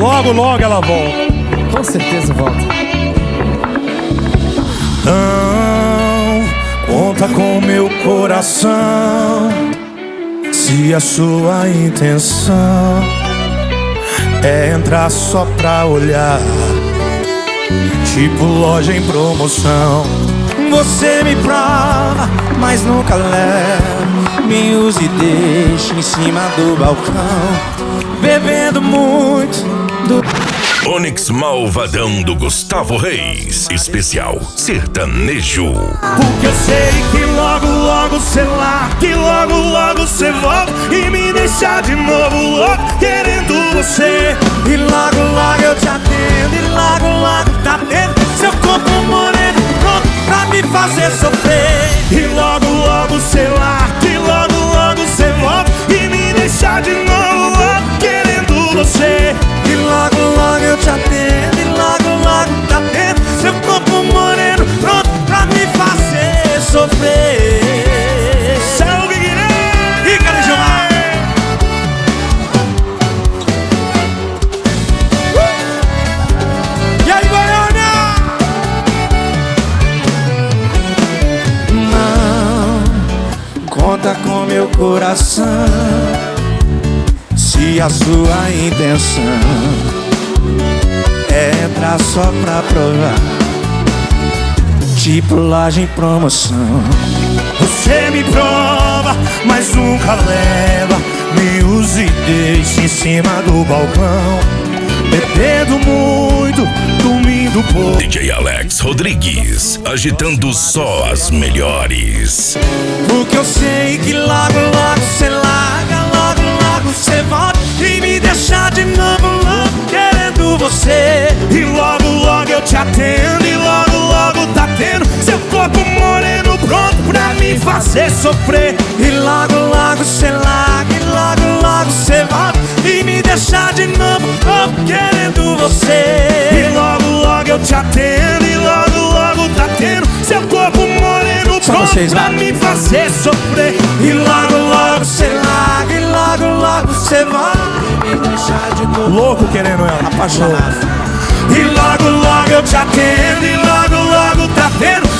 Logo, logo ela volta. Com certeza volta. Não conta com meu coração, se a sua intenção é entrar só pra olhar, tipo loja em promoção. Você me prova, mas nunca leva, me usa e deixa em cima do balcão, bebendo muito do Onix Malvadão do Gustavo Reis, especial sertanejo. Porque eu sei que logo, logo cê larga, que logo, logo cê volta e me deixa de novo louco, querendo você. E logo, logo eu te atendo, e logo, logo tá dentro seu corpo moreno, pronto pra me fazer sofrer. E logo, logo cê larga, que logo, logo cê volta e me deixa de novo louco, querendo você. E logo, logo eu te atendo, e logo, logo tá dentro seu corpo moreno, pronto pra me fazer sofrer. Salve, Guilherme! E cadê Gilmar? E aí, Goiânia? Não conta com meu coração, se a sua intenção é entrar só pra provar, tipo loja em promoção. Você me prova, mas nunca leva, me usa e deixa em cima do balcão, bebendo muito, dormindo pouco. DJ Alex Rodrigues, agitando só as melhores. Porque eu sei que logo, logo cê larga, logo, logo cê volta e me deixa de novo louco, querendo você. E logo, logo eu te atendo, e logo, logo tá tendo seu corpo moreno, pronto pra me fazer sofrer. E logo, logo cê larga, e logo, logo cê volta e me deixa de novo louco, querendo você. E logo, logo eu te atendo, e logo, logo tá tendo seu corpo moreno, pronto pra me fazer sofrer. E logo, logo cê larga, e logo, logo cê volta e me deixa de novo louco, querendo ela, apaixonado. E logo, logo eu te atendo, e logo, logo tá vendo